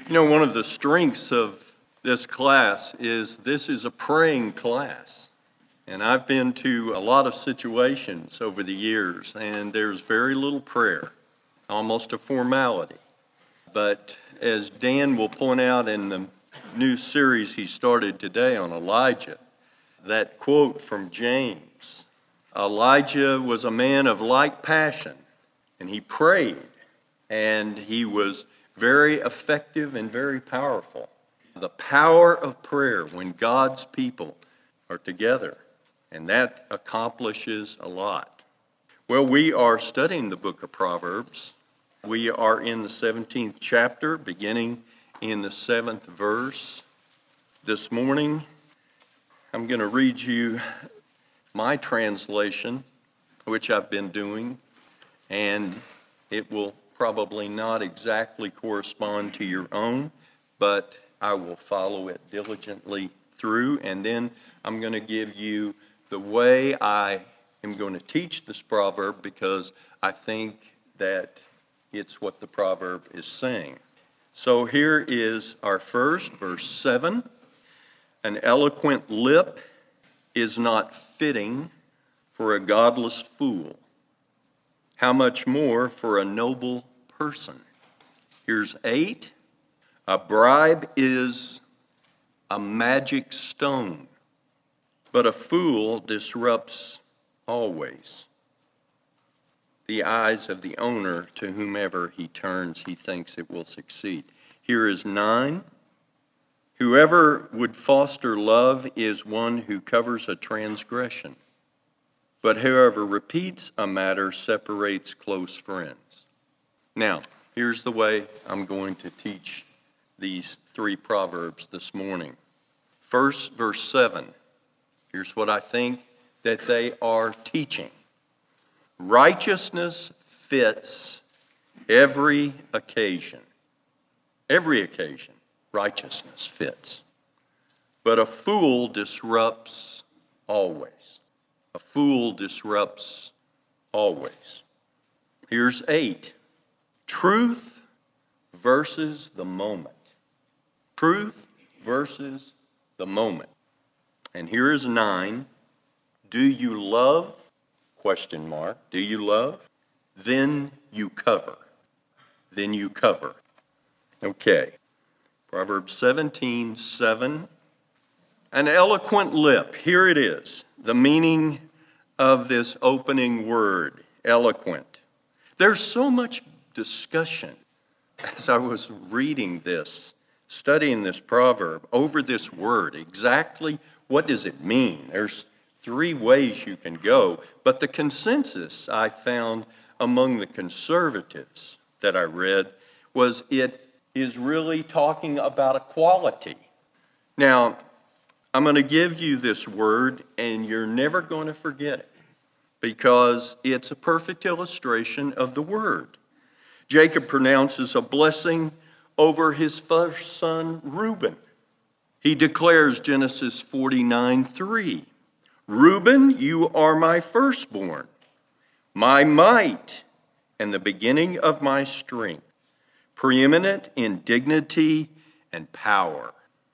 One of the strengths of this class is this is a praying class. And I've been to a lot of situations over the years, and there's very little prayer, almost a formality. But as Dan will point out in the new series he started today on Elijah, that quote from James, Elijah was a man of like passion, and he prayed, and he was very effective and very powerful. The power of prayer when God's people are together, and that accomplishes a lot. Well, we are studying the book of Proverbs. We are in the 17th chapter, beginning in the 7th verse. This morning, I'm going to read you my translation, which I've been doing, and it will probably not exactly correspond to your own, but I will follow it diligently through, and then I'm going to give you the way I am going to teach this proverb, because I think that it's what the proverb is saying. So here is our first, verse 7. An eloquent lip is not fitting for a godless fool. How much more for a noble person? Here's 8. A bribe is a magic stone, but a fool disrupts always. The eyes of the owner, to whomever he turns, he thinks it will succeed. Here is 9. Whoever would foster love is one who covers a transgression, but whoever repeats a matter separates close friends. Now, here's the way I'm going to teach these 3 proverbs this morning. First, verse 7. Here's what I think that they are teaching. Righteousness fits every occasion. Every occasion, righteousness fits. But a fool disrupts always. A fool disrupts always. Here's 8. Truth versus the moment. Truth versus the moment. And here is 9. Do you love? Question mark. Do you love? Then you cover. Then you cover. Okay. Proverbs 17:7. An eloquent lip. Here it is. The meaning of this opening word, eloquent. There's so much discussion as I was reading this, studying this proverb, over this word. Exactly what does it mean? There's 3 ways you can go, but the consensus I found among the conservatives that I read was it is really talking about a quality. Now, I'm going to give you this word, and you're never going to forget it, because it's a perfect illustration of the word. Jacob pronounces a blessing over his first son, Reuben. He declares Genesis 49:3. Reuben, you are my firstborn, my might, and the beginning of my strength, preeminent in dignity and power.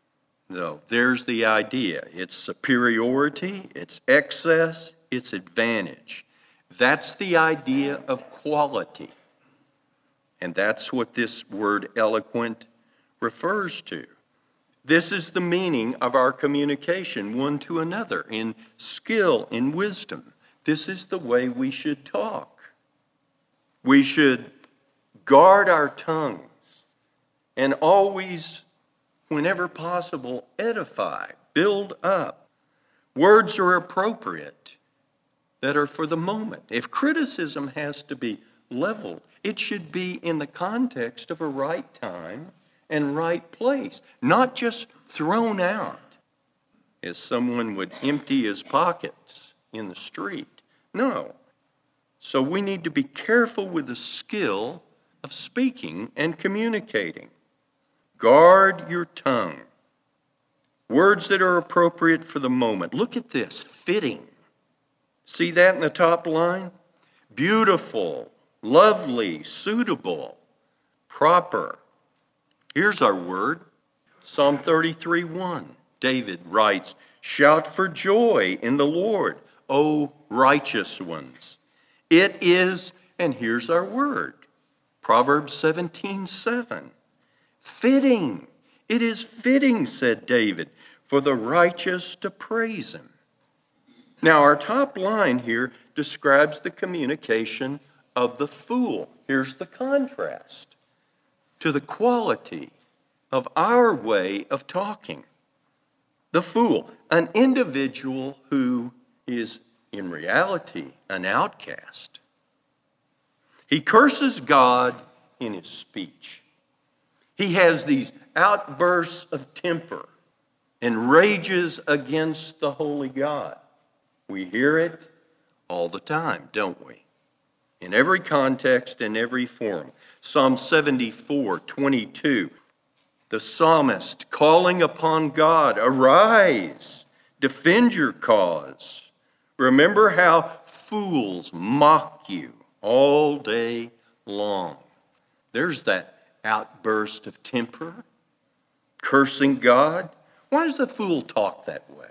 So there's the idea. It's superiority, it's excess, it's advantage. That's the idea of quality. And that's what this word eloquent refers to. This is the meaning of our communication one to another in skill, in wisdom. This is the way we should talk. We should guard our tongues and always, whenever possible, edify, build up. Words are appropriate that are for the moment. If criticism has to be leveled, it should be in the context of a right time and right place, not just thrown out as someone would empty his pockets in the street. No. So we need to be careful with the skill of speaking and communicating. Guard your tongue. Words that are appropriate for the moment. Look at this, fitting. See that in the top line? Beautiful, lovely, suitable, proper. Here's our word. Psalm 33:1. David writes, "Shout for joy in the Lord, O righteous ones." It is, and here's our word, Proverbs 17:7. Fitting. It is fitting, said David, for the righteous to praise him. Now, our top line here describes the communication of the fool. Here's the contrast to the quality of our way of talking. The fool, an individual who is in reality an outcast. He curses God in his speech. He has these outbursts of temper and rages against the holy God. We hear it all the time, don't we? In every context, in every form. Psalm 74:22. The psalmist calling upon God, "Arise, defend your cause. Remember how fools mock you all day long." There's that outburst of temper, cursing God. Why does the fool talk that way?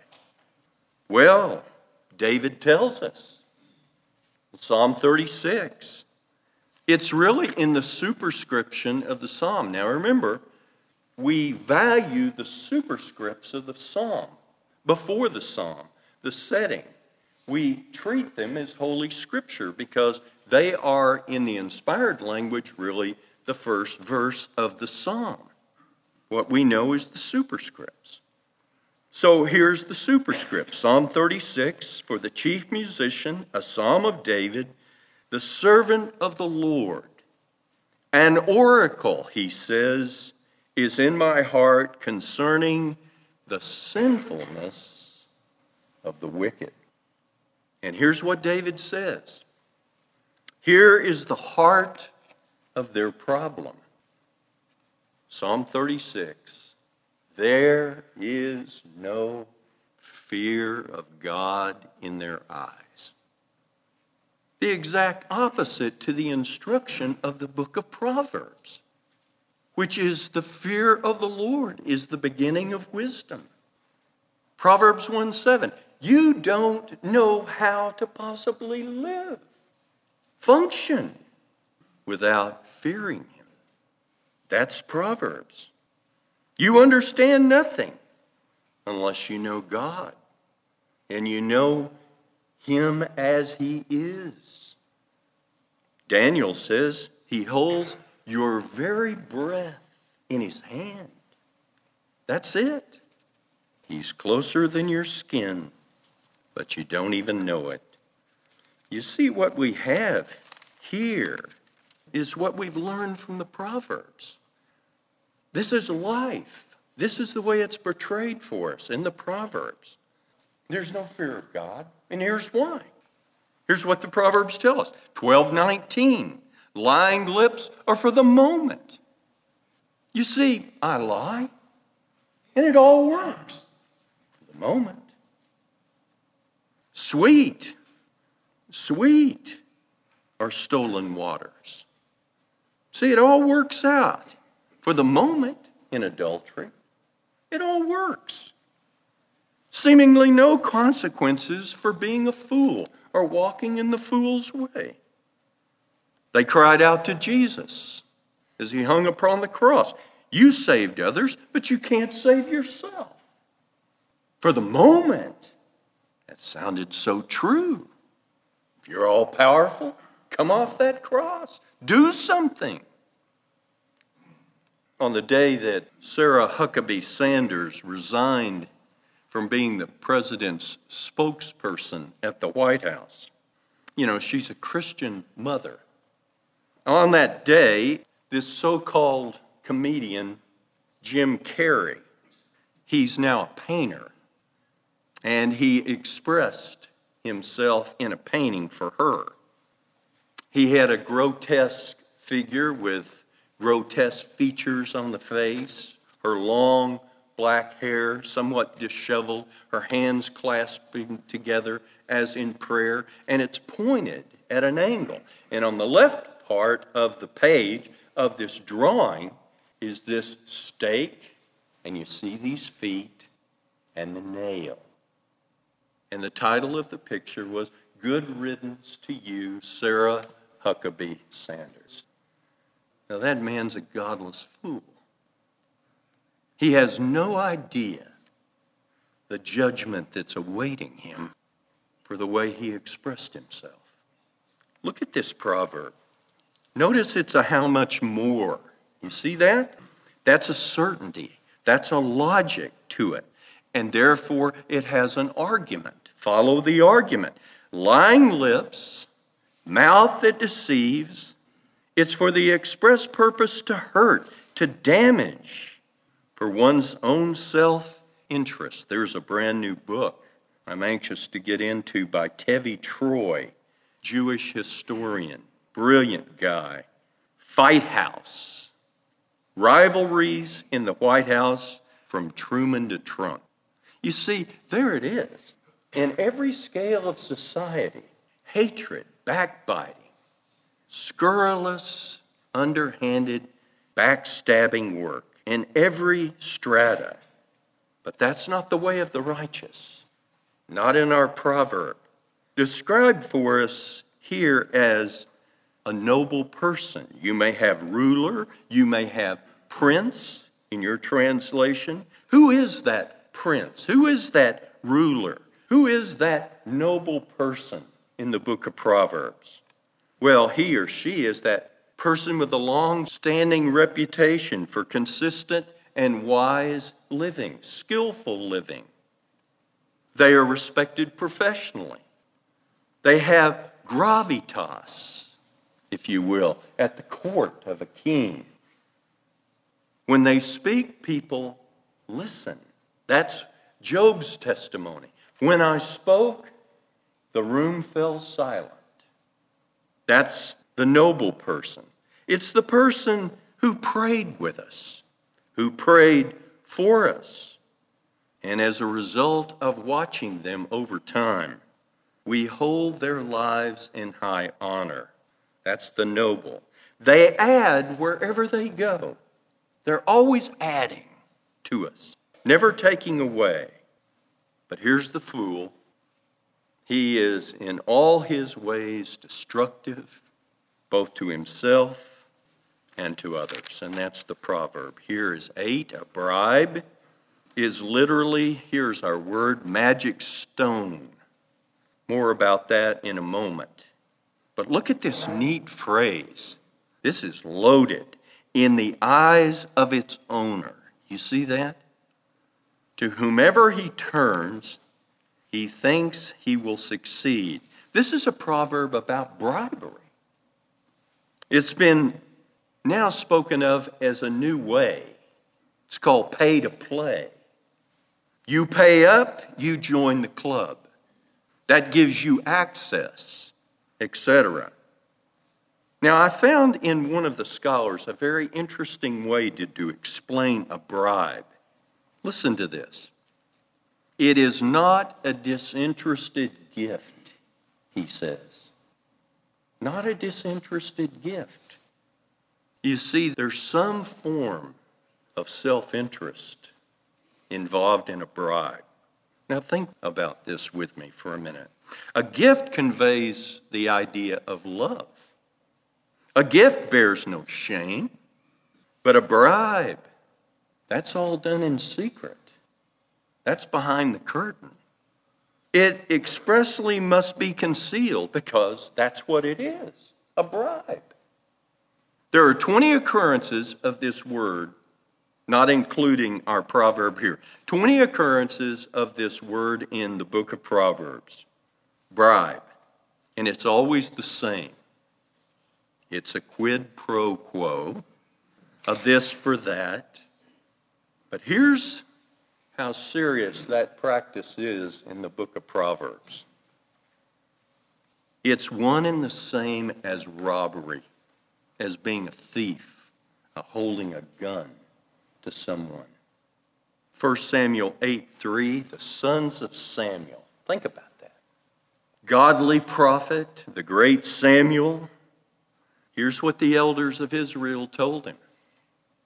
Well, David tells us. Psalm 36. It's really in the superscription of the psalm. Now remember, we value the superscripts of the psalm before the psalm, the setting. We treat them as Holy Scripture because they are, in the inspired language, really the first verse of the psalm. What we know is the superscripts. So here's the superscript. Psalm 36, for the chief musician, a psalm of David, the servant of the Lord. An oracle, he says, is in my heart concerning the sinfulness of the wicked. And here's what David says. Here is the heart of their problem. Psalm 36. There is no fear of God in their eyes. The exact opposite to the instruction of the book of Proverbs, which is the fear of the Lord is the beginning of wisdom. Proverbs 1:7. You don't know how to possibly live, function without fearing him. That's Proverbs. You understand nothing unless you know God and you know him as he is. Daniel says he holds your very breath in his hand. That's it. He's closer than your skin, but you don't even know it. You see, what we have here is what we've learned from the Proverbs. This is life. This is the way it's portrayed for us in the Proverbs. There's no fear of God, and here's why. Here's what the Proverbs tell us. 12:19. Lying lips are for the moment. You see, I lie, and it all works for the moment. Sweet are stolen waters. See, it all works out. For the moment in adultery, it all works. Seemingly no consequences for being a fool or walking in the fool's way. They cried out to Jesus as he hung upon the cross. You saved others, but you can't save yourself. For the moment, that sounded so true. If you're all powerful, come off that cross. Do something. On the day that Sarah Huckabee Sanders resigned from being the president's spokesperson at the White House, she's a Christian mother. On that day, this so-called comedian, Jim Carrey, he's now a painter, and he expressed himself in a painting for her. He had a grotesque figure with grotesque features on the face, her long black hair somewhat disheveled, her hands clasping together as in prayer, and it's pointed at an angle. And on the left part of the page of this drawing is this stake, and you see these feet and the nail. And the title of the picture was Good Riddance to You, Sarah Huckabee Sanders. Now that man's a godless fool. He has no idea the judgment that's awaiting him for the way he expressed himself. Look at this proverb. Notice it's a how much more. You see that? That's a certainty. That's a logic to it. And therefore, it has an argument. Follow the argument. Lying lips, mouth that deceives, it's for the express purpose to hurt, to damage, for one's own self-interest. There's a brand new book I'm anxious to get into by Tevi Troy, Jewish historian, brilliant guy. Fight House. Rivalries in the White House from Truman to Trump. You see, there it is. In every scale of society, hatred, backbiting, scurrilous, underhanded, backstabbing work in every strata. But that's not the way of the righteous. Not in our proverb. Described for us here as a noble person. You may have ruler, you may have prince in your translation. Who is that prince? Who is that ruler? Who is that noble person in the book of Proverbs? Well, he or she is that person with a long-standing reputation for consistent and wise living, skillful living. They are respected professionally. They have gravitas, if you will, at the court of a king. When they speak, people listen. That's Job's testimony. When I spoke, the room fell silent. That's the noble person. It's the person who prayed with us, who prayed for us. And as a result of watching them over time, we hold their lives in high honor. That's the noble. They add wherever they go. They're always adding to us, never taking away. But here's the fool. He is in all his ways destructive, both to himself and to others. And that's the proverb. Here is 8. A bribe is literally, here's our word, magic stone. More about that in a moment. But look at this neat phrase. This is loaded. In the eyes of its owner. You see that? To whomever he turns, he thinks he will succeed. This is a proverb about bribery. It's been now spoken of as a new way. It's called pay to play. You pay up, you join the club. That gives you access, etc. Now, I found in one of the scholars a very interesting way to explain a bribe. Listen to this. It is not a disinterested gift, he says. Not a disinterested gift. You see, there's some form of self-interest involved in a bribe. Now think about this with me for a minute. A gift conveys the idea of love. A gift bears no shame, but a bribe, that's all done in secret. That's behind the curtain. It expressly must be concealed because that's what it is, a bribe. There are 20 occurrences of this word, not including our proverb here. 20 occurrences of this word in the book of Proverbs. Bribe. And it's always the same. It's a quid pro quo, a this for that. But here's how serious that practice is in the book of Proverbs. It's one and the same as robbery, as being a thief, holding a gun to someone. 1 Samuel 8:3, the sons of Samuel. Think about that. Godly prophet, the great Samuel. Here's what the elders of Israel told him.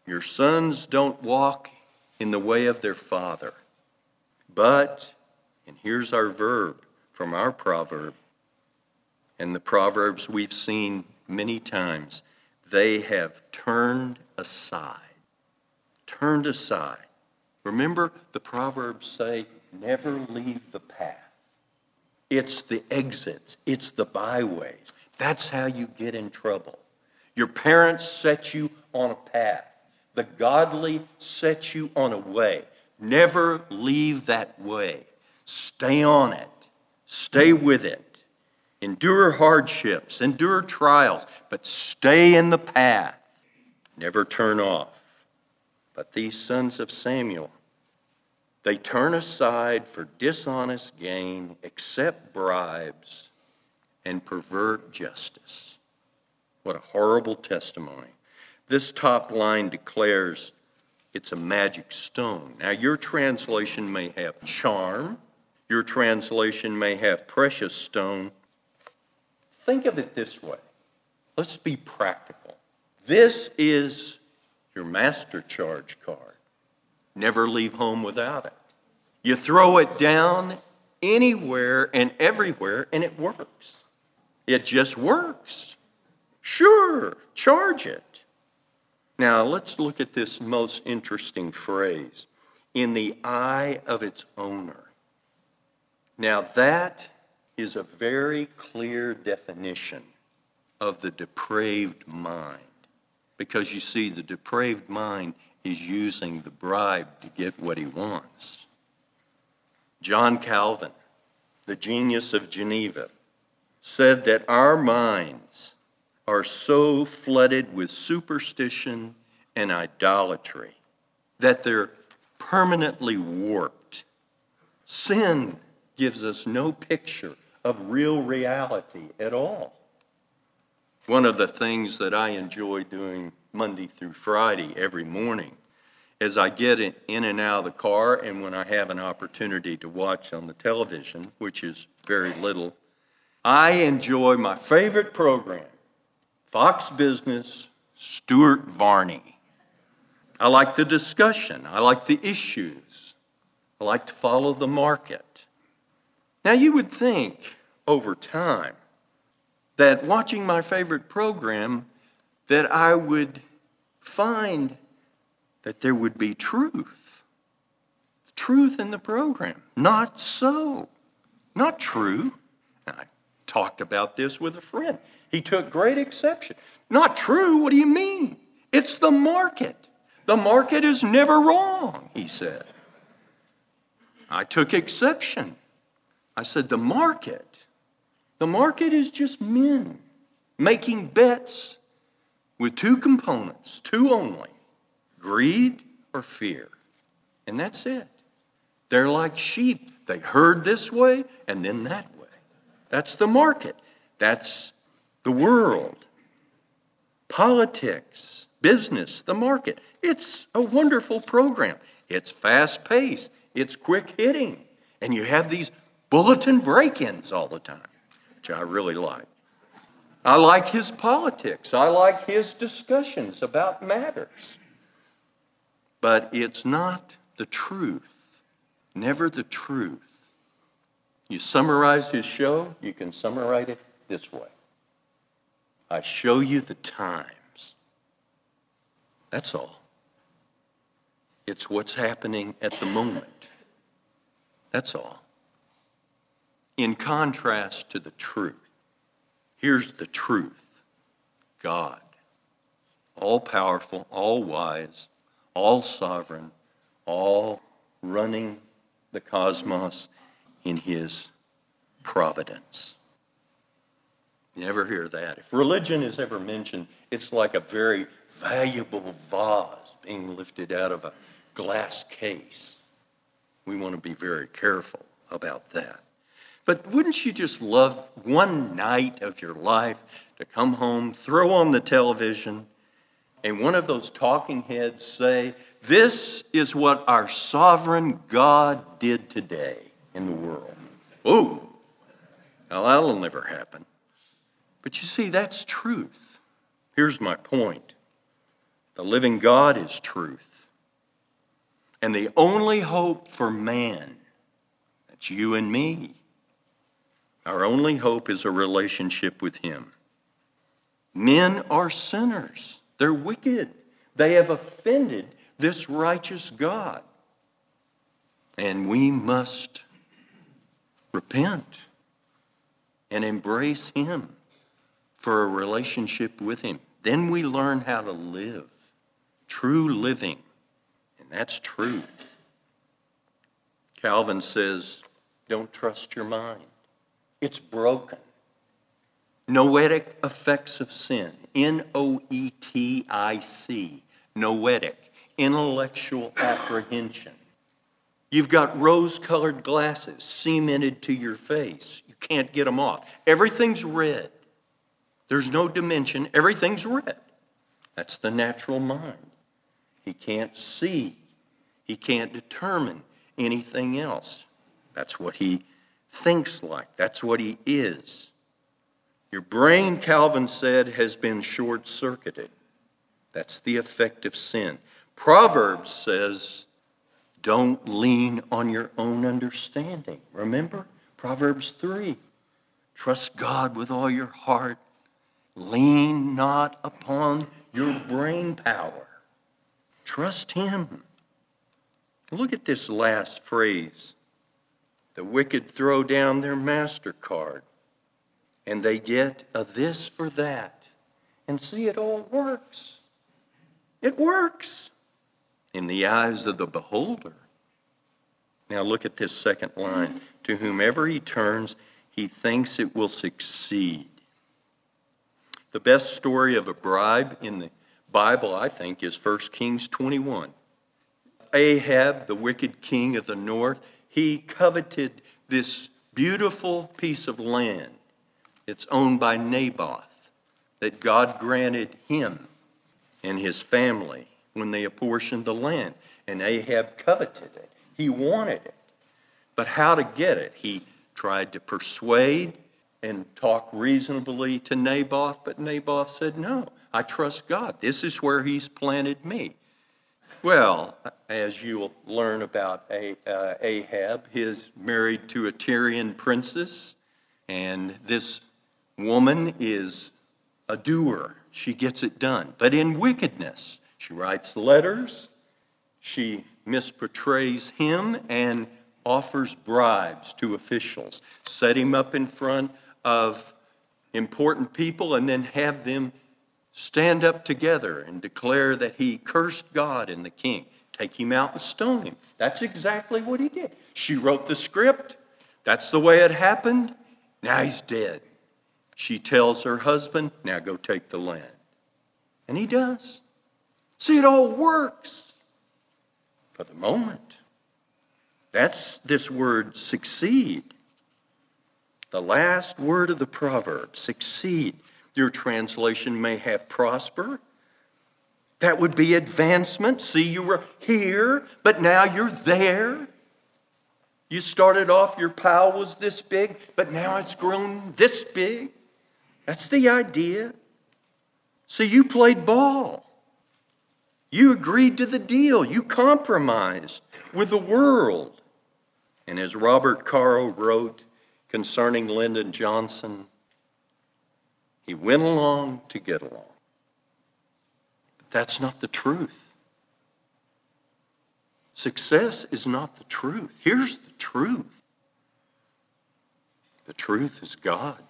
Your sons don't walk in the way of their father. But, and here's our verb from our proverb, and the Proverbs we've seen many times, they have turned aside. Turned aside. Remember, the Proverbs say, never leave the path. It's the exits. It's the byways. That's how you get in trouble. Your parents set you on a path. The godly set you on a way. Never leave that way. Stay on it. Stay with it. Endure hardships. Endure trials. But stay in the path. Never turn off. But these sons of Samuel, they turn aside for dishonest gain, accept bribes, and pervert justice. What a horrible testimony. This top line declares it's a magic stone. Now, your translation may have charm. Your translation may have precious stone. Think of it this way. Let's be practical. This is your master charge card. Never leave home without it. You throw it down anywhere and everywhere, and it works. It just works. Sure, charge it. Now, let's look at this most interesting phrase, in the eye of its owner. Now, that is a very clear definition of the depraved mind. Because you see, the depraved mind is using the bribe to get what he wants. John Calvin, the genius of Geneva, said that our minds are so flooded with superstition and idolatry that they're permanently warped. Sin gives us no picture of real reality at all. One of the things that I enjoy doing Monday through Friday every morning as I get in and out of the car, and when I have an opportunity to watch on the television, which is very little, I enjoy my favorite program, Fox Business, Stuart Varney. I like the discussion. I like the issues. I like to follow the market. Now, you would think over time that watching my favorite program that I would find that there would be truth. Truth in the program. Not so. Not true. I talked about this with a friend. He took great exception. Not true? What do you mean? It's the market. The market is never wrong, he said. I took exception. I said, the market is just men making bets with two components, two only, greed or fear. And that's it. They're like sheep. They herd this way and then that way. That's the market. That's the world. Politics, business, the market. It's a wonderful program. It's fast-paced. It's quick-hitting. And you have these bulletin break-ins all the time, which I really like. I like his politics. I like his discussions about matters. But it's not the truth. Never the truth. You summarize his show, you can summarize it this way. I show you the times. That's all. It's what's happening at the moment. That's all. In contrast to the truth, here's the truth. God, all-powerful, all-wise, all-sovereign, all running the cosmos in his providence. You never hear that. If religion is ever mentioned, it's like a very valuable vase being lifted out of a glass case. We want to be very careful about that. But wouldn't you just love one night of your life to come home, throw on the television, and one of those talking heads say, this is what our sovereign God did today in the world. Ooh, now that'll never happen. But you see, that's truth. Here's my point. The living God is truth. And the only hope for man, that's you and me, our only hope is a relationship with Him. Men are sinners. They're wicked. They have offended this righteous God. And we must repent and embrace Him for a relationship with Him. Then we learn how to live. True living. And that's truth. Calvin says, don't trust your mind. It's broken. Noetic effects of sin. Noetic. Noetic. Intellectual apprehension. You've got rose-colored glasses cemented to your face. You can't get them off. Everything's red. There's no dimension. Everything's red. That's the natural mind. He can't see. He can't determine anything else. That's what he thinks like. That's what he is. Your brain, Calvin said, has been short-circuited. That's the effect of sin. Proverbs says, don't lean on your own understanding. Remember? Proverbs 3. Trust God with all your heart. Lean not upon your brain power. Trust Him. Look at this last phrase. The wicked throw down their MasterCard, and they get a this for that. And see, it all works. It works in the eyes of the beholder. Now look at this second line. To whomever he turns, he thinks it will succeed. The best story of a bribe in the Bible, I think, is 1 Kings 21. Ahab, the wicked king of the north, he coveted this beautiful piece of land. It's owned by Naboth, that God granted him and his family when they apportioned the land. And Ahab coveted it. He wanted it. But how to get it? He tried to persuade and talk reasonably to Naboth, but Naboth said, no, I trust God. This is where He's planted me. Well, as you'll learn about Ahab, he's married to a Tyrian princess, and this woman is a doer. She gets it done. But in wickedness, she writes letters, she misportrays him, and offers bribes to officials. Set him up in front of important people and then have them stand up together and declare that he cursed God and the king. Take him out and stone him. That's exactly what he did. She wrote the script. That's the way it happened. Now he's dead. She tells her husband, now go take the land. And he does. See, it all works for the moment. That's this word, succeed. The last word of the proverb, succeed. Your translation may have prosper. That would be advancement. See, you were here, but now you're there. You started off, your pile was this big, but now it's grown this big. That's the idea. So you played ball. You agreed to the deal. You compromised with the world. And as Robert Caro wrote concerning Lyndon Johnson, he went along to get along. But that's not the truth. Success is not the truth. Here's the truth. The truth is God.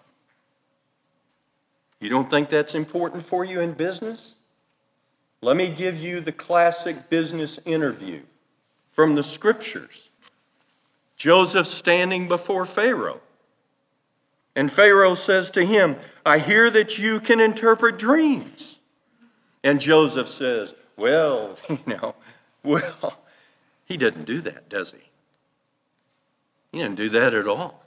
You don't think that's important for you in business? Let me give you the classic business interview from the Scriptures. Joseph standing before Pharaoh. And Pharaoh says to him, I hear that you can interpret dreams. And Joseph says, well, he doesn't do that, does he? He didn't do that at all.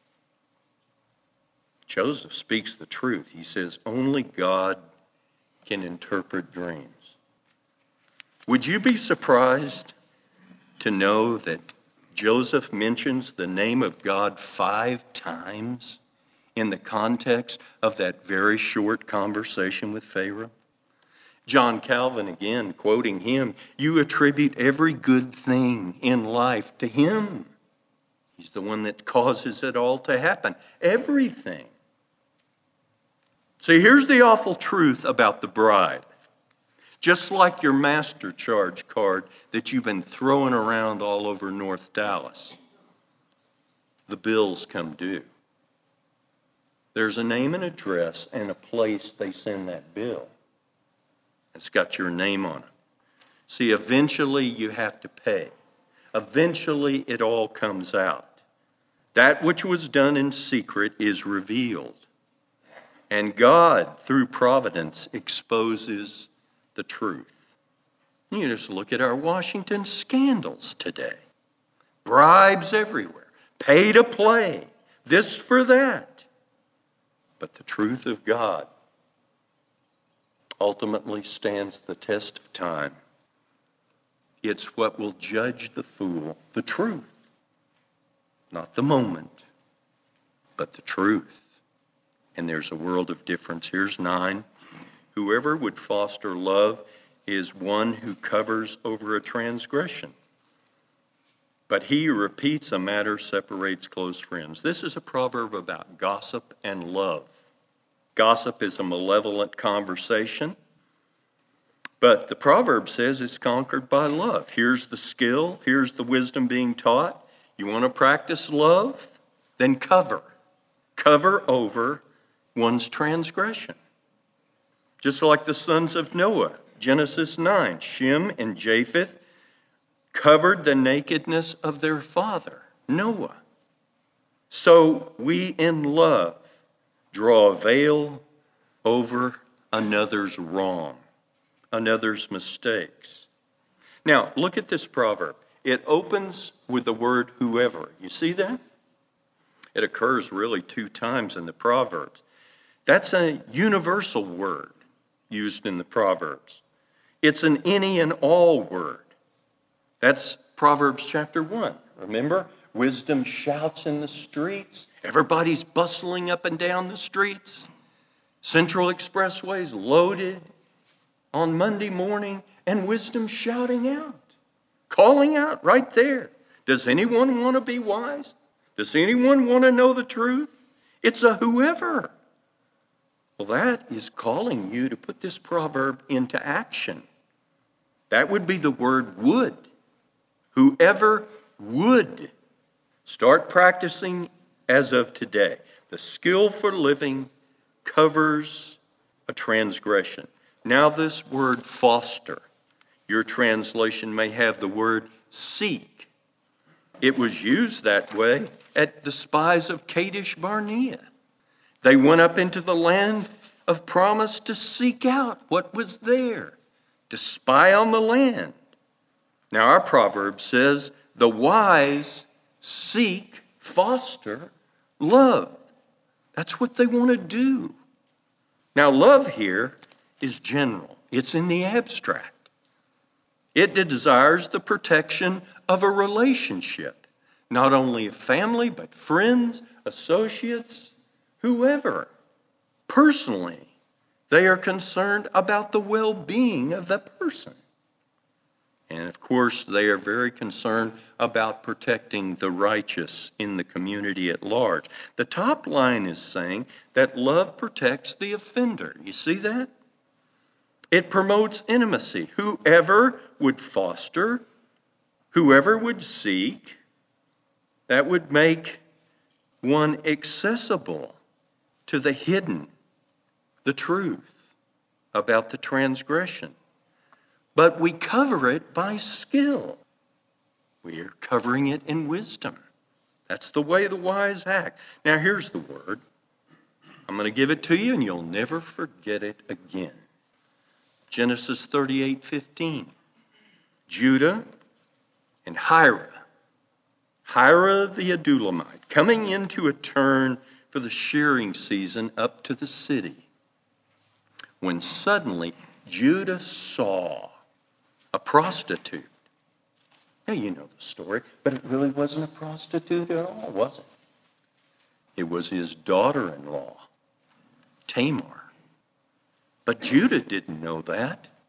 Joseph speaks the truth. He says, only God can interpret dreams. Would you be surprised to know that Joseph mentions the name of God 5 times in the context of that very short conversation with Pharaoh? John Calvin, again, quoting him, you attribute every good thing in life to him. He's the one that causes it all to happen. Everything. So here's the awful truth about the bride. Just like your master charge card that you've been throwing around all over North Dallas, the bills come due. There's a name and address and a place they send that bill. It's got your name on it. See, eventually you have to pay. Eventually it all comes out. That which was done in secret is revealed. And God, through providence, exposes the truth. You just look at our Washington scandals today. Bribes everywhere. Pay to play. This for that. But the truth of God ultimately stands the test of time. It's what will judge the fool, the truth. Not the moment, but the truth. And there's a world of difference. Here's 9. Whoever would foster love is one who covers over a transgression. But he who repeats a matter separates close friends. This is a proverb about gossip and love. Gossip is a malevolent conversation, but the proverb says it's conquered by love. Here's the skill, here's the wisdom being taught. You want to practice love? Then cover. Cover over one's transgression. Just like the sons of Noah, Genesis 9, Shem and Japheth covered the nakedness of their father, Noah. So we in love draw a veil over another's wrong, another's mistakes. Now, look at this proverb. It opens with the word whoever. You see that? It occurs really 2 times in the Proverbs. That's a universal word used in the Proverbs. It's an any and all word. That's Proverbs chapter 1. Remember? Wisdom shouts in the streets. Everybody's bustling up and down the streets. Central Expressway's loaded on Monday morning, and wisdom shouting out, calling out right there. Does anyone want to be wise? Does anyone want to know the truth? It's a whoever. Well, that is calling you to put this proverb into action. That would be the word would. Whoever would. Start practicing as of today. The skill for living covers a transgression. Now this word foster. Your translation may have the word seek. It was used that way at the spies of Kadesh Barnea. They went up into the land of promise to seek out what was there, to spy on the land. Now our proverb says, the wise seek, foster, love. That's what they want to do. Now love here is general. It's in the abstract. It desires the protection of a relationship, not only of family, but friends, associates, whoever. Personally, they are concerned about the well-being of the person. And of course, they are very concerned about protecting the righteous in the community at large. The top line is saying that love protects the offender. You see that? It promotes intimacy. Whoever would foster, whoever would seek, that would make one accessible to the hidden, the truth about the transgression. But we cover it by skill. We are covering it in wisdom. That's the way the wise act. Now here's the word. I'm going to give it to you and you'll never forget it again. Genesis 38:15. Judah and Hira the Adullamite, coming into a turn for the shearing season up to the city, when suddenly Judah saw a prostitute. Now you know the story, but it really wasn't a prostitute at all, was it? It was his daughter-in-law, Tamar. But Judah didn't know that.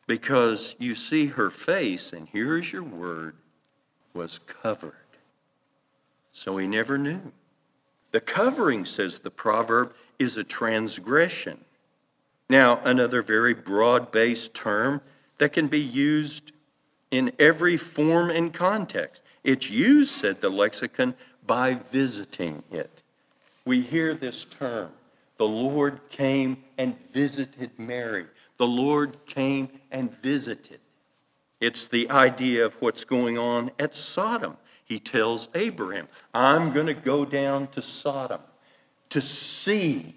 because you see her face, and here is your word, was covered. So he never knew. The covering, says the proverb, is a transgression. Now, another very broad-based term that can be used in every form and context. It's used, said the lexicon, by visiting it. We hear this term, the Lord came and visited Mary. The Lord came and visited. It's the idea of what's going on at Sodom. He tells Abraham, I'm going to go down to Sodom to see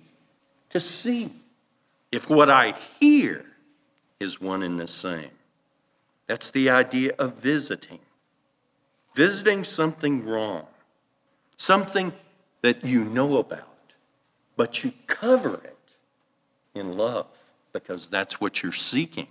if what I hear is one and the same. That's the idea of visiting. Visiting something wrong. Something that you know about, but you cover it in love because that's what you're seeking.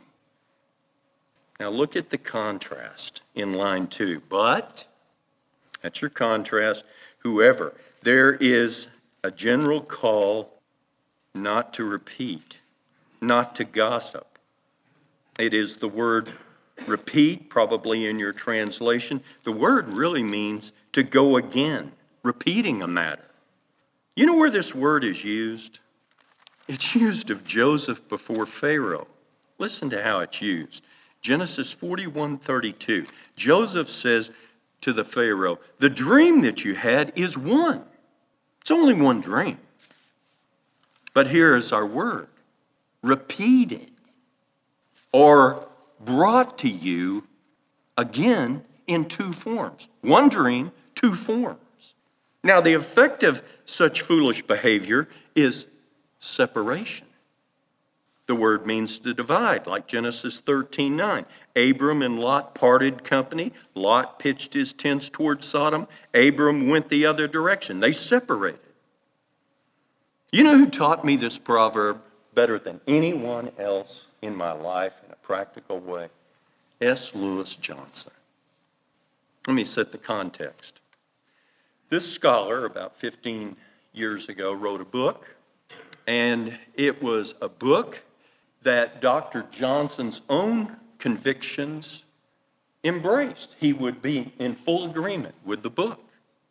Now look at the contrast in line 2. But, that's your contrast, whoever. There is a general call not to repeat, not to gossip. It is the word repeat, probably in your translation. The word really means to go again, repeating a matter. You know where this word is used? It's used of Joseph before Pharaoh. Listen to how it's used. Genesis 41:32. Joseph says to the Pharaoh, the dream that you had is one. It's only one dream. But here is our word. Repeated. Or brought to you again in two forms. One dream, two forms. Now the effect of such foolish behavior is separation. The word means to divide, like Genesis 13:9. Abram and Lot parted company. Lot pitched his tents toward Sodom. Abram went the other direction. They separated. You know who taught me this proverb better than anyone else in my life in a practical way? S. Lewis Johnson. Let me set the context. This scholar, about 15 years ago, wrote a book, and it was a book that Dr. Johnson's own convictions embraced. He would be in full agreement with the book.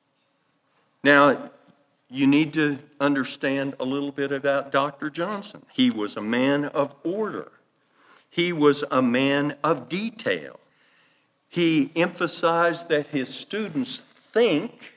Now, you need to understand a little bit about Dr. Johnson. He was a man of order. He was a man of detail. He emphasized that his students think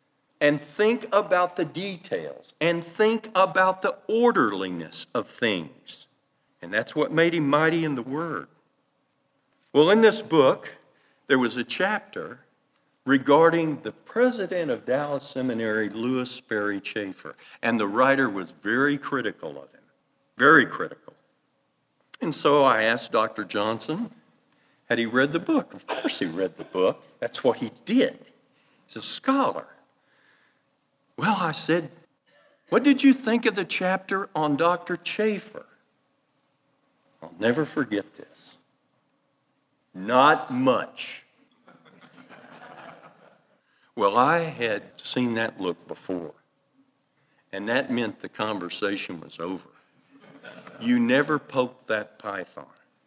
about the details and think about the orderliness of things. And that's what made him mighty in the Word. Well, in this book, there was a chapter regarding the president of Dallas Seminary, Lewis Sperry Chafer. And the writer was very critical of him. Very critical. And so I asked Dr. Johnson, had he read the book? Of course he read the book. That's what he did. He's a scholar. Well, I said, what did you think of the chapter on Dr. Chafer? I'll never forget this. Not much. Well, I had seen that look before, and that meant the conversation was over. You never poked that python.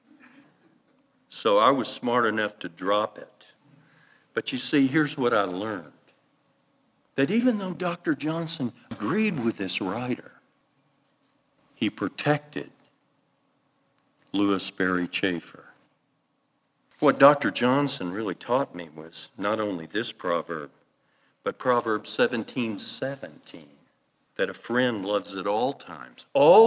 So I was smart enough to drop it. But you see, here's what I learned. That even though Dr. Johnson agreed with this writer, he protected Lewis Sperry Chafer. What Dr. Johnson really taught me was not only this proverb, but Proverbs 17:17, that a friend loves at all times,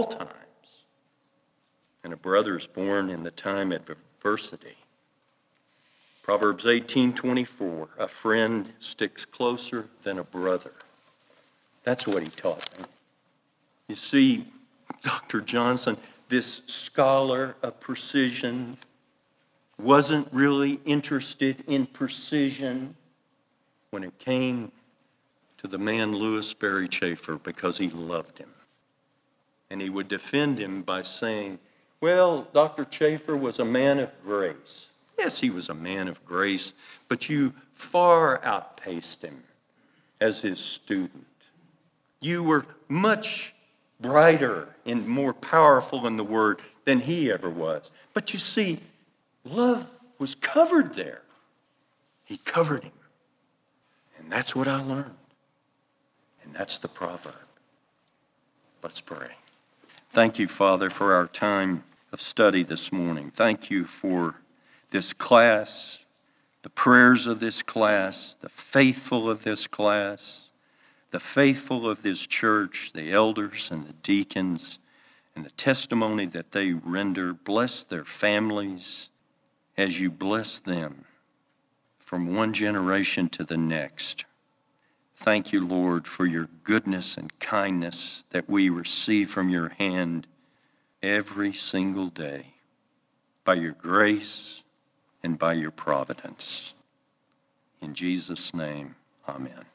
and a brother is born in the time of adversity. Proverbs 18:24, a friend sticks closer than a brother. That's what he taught me. You see, Dr. Johnson, this scholar of precision, wasn't really interested in precision when it came to the man Lewis Sperry Chafer, because he loved him. And he would defend him by saying, well, Dr. Chafer was a man of grace. Yes, he was a man of grace, but you far outpaced him as his student. You were much brighter and more powerful in the Word than he ever was. But you see, love was covered there. He covered him. And that's what I learned. And that's the proverb. Let's pray. Thank you, Father, for our time of study this morning. Thank you for this class, the prayers of this class, the faithful of this class, the faithful of this church, the elders and the deacons, and the testimony that they render. Bless their families as you bless them from one generation to the next. Thank you, Lord, for your goodness and kindness that we receive from your hand every single day by your grace and by your providence. In Jesus' name, amen.